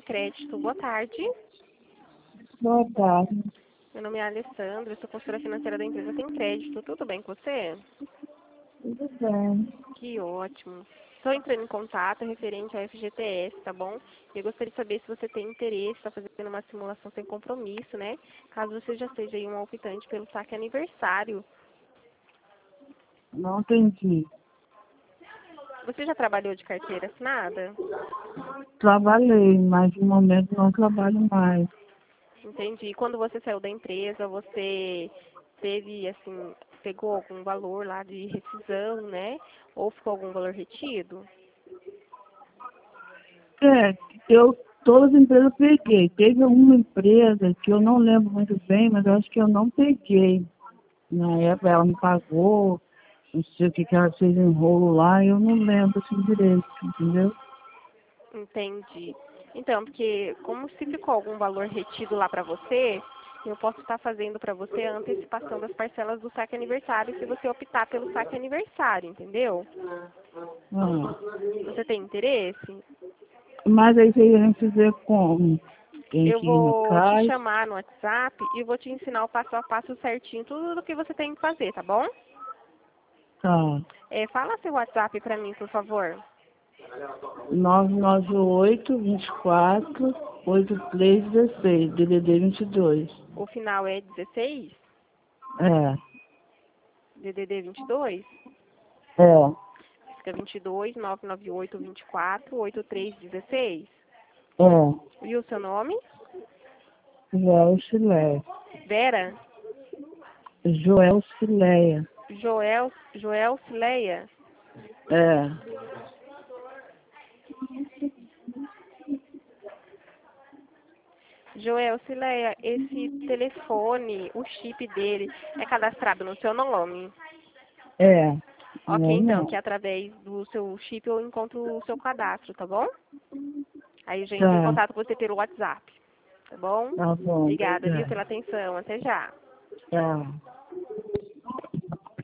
Crédito. Boa tarde. Boa tarde. Meu nome é Alessandra, eu sou consultora financeira da empresa Tem Crédito. Tudo bem com você? Tudo bem. Que ótimo. Estou entrando em contato referente ao FGTS, tá bom? Eu gostaria de saber se você tem interesse, está fazendo uma simulação sem compromisso, né? Caso você já seja aí um optante pelo saque aniversário. Não entendi. Você já trabalhou de carteira assinada? Trabalhei, mas no momento não trabalho mais. Entendi. Quando você saiu da empresa, você teve, assim, pegou algum valor lá de rescisão, né? Ou ficou algum valor retido? Todas as empresas eu peguei. Teve uma empresa que eu não lembro muito bem, mas eu acho que eu não peguei. Na época ela me pagou, não sei o que ela fez em rolo lá, eu não lembro assim direito, entendeu? Entendi. Então, porque como se ficou algum valor retido lá para você, eu posso estar fazendo para você a antecipação das parcelas do saque aniversário se você optar pelo saque aniversário, entendeu? Ah. Você tem interesse? Mas aí vocês iam fazer como? Tem Eu que ir no vou te caixa? chamar no WhatsApp e vou te ensinar o passo a passo certinho, tudo o que você tem que fazer, tá bom? Tá. Fala seu WhatsApp para mim, por favor. 998-24-8316, DDD 22. O final é 16, É, DDD 22. é, Fica 22 998 24 8316. é. E o seu nome? Joel Cileia. Vera? Joel Cileia. Joel Cileia? É. Joel Cileia, esse telefone, o chip dele é cadastrado no seu nome? É. Ok, Não, então, não. que através do seu chip eu encontro o seu cadastro, tá bom? Aí eu já entro em Tá, contato com você pelo WhatsApp, tá bom? tá bom, Obrigada, viu, obrigado. pela atenção. Até já. Tá.